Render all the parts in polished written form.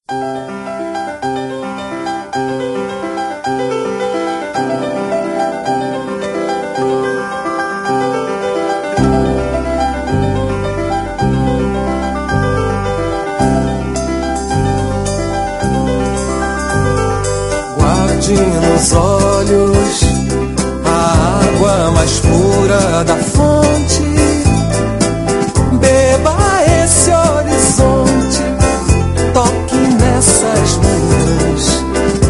Nos olhos a água mais pura da fonte, beba esse horizonte, toque nessas manhãs,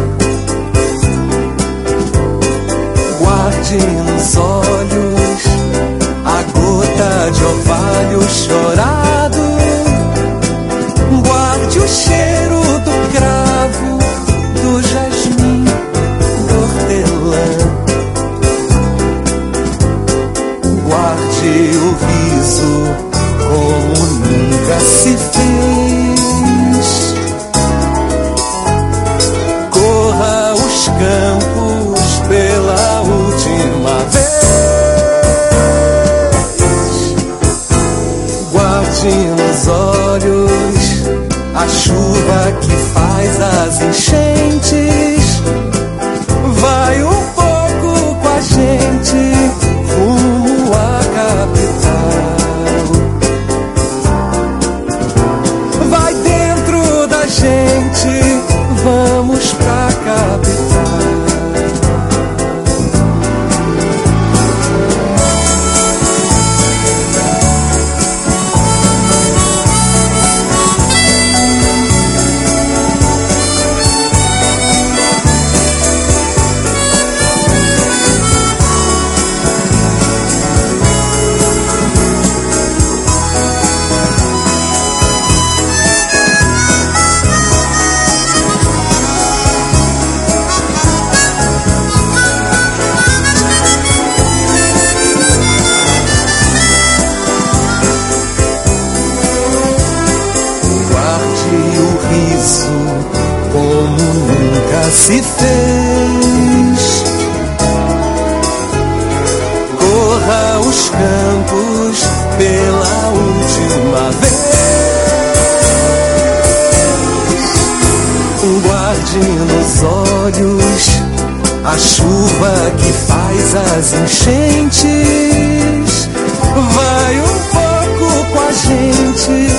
guarde nos olhos a gota de orvalho chorado, guarde o cheiro do cravo, do jasmim, guarde o riso como nunca se fez, corra os campos pela última vez, guarde nos olhos a chuva que faz as enchentes, vai um pouco com a gente rumo à capital, vai dentro da gente, vamos pra capital. Se fez, corra os campos pela última vez, guarde nos olhos a chuva que faz as enchentes, vai um pouco com a gente